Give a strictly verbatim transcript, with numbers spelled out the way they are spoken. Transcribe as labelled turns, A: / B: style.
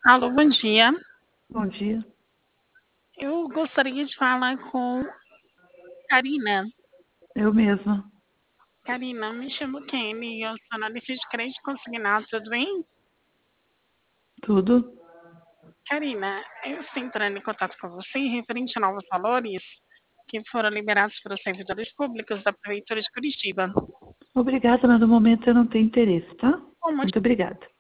A: Alô, bom dia.
B: Bom dia.
A: Eu gostaria de falar com Karina.
B: Eu mesma.
A: Karina, me chamo Kelly, eu sou analista de crédito consignado, tudo bem?
B: Tudo?
A: Karina, eu estou entrando em contato com você referente a novos valores que foram liberados para os servidores públicos da prefeitura de Curitiba.
B: Obrigada, mas no momento eu não tenho interesse, tá?
A: Como
B: Muito obrigada.